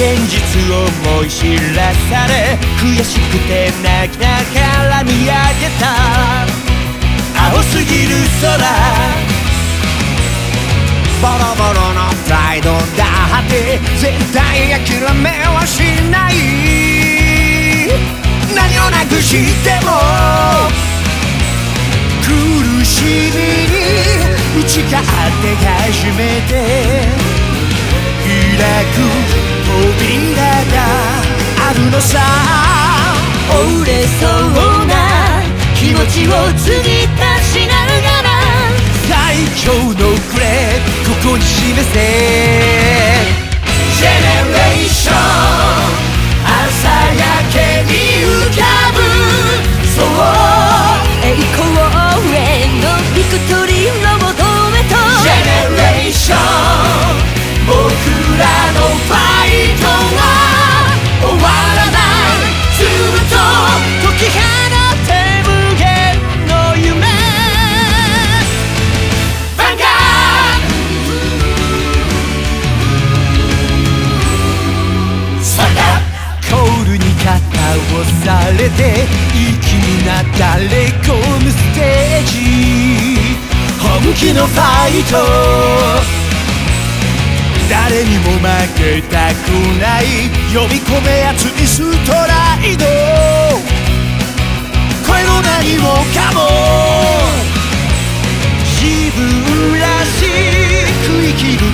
現実を思い知らされ、悔しくて泣きながら見上げた青すぎる空、ボロボロのプライドだって絶対諦めはしない。何をなくしても苦しみに打ち勝って初めて開く扉があるのさ。折れそうな気持ちを継ぎ足しながら最強のクレーここに示せ。ジェネレーション朝焼けに浮かぶ、そう栄光へのビクトリーの求めとジェネレーション僕らのファイトは終わらない、ずっと解き放って無限の夢。ヴァンガードサンダーコールに肩をされて息になったれ込むステージ、本気のファイト誰にも負けたくない、呼び込め熱いストライド、声の何もかも自分らしく生きる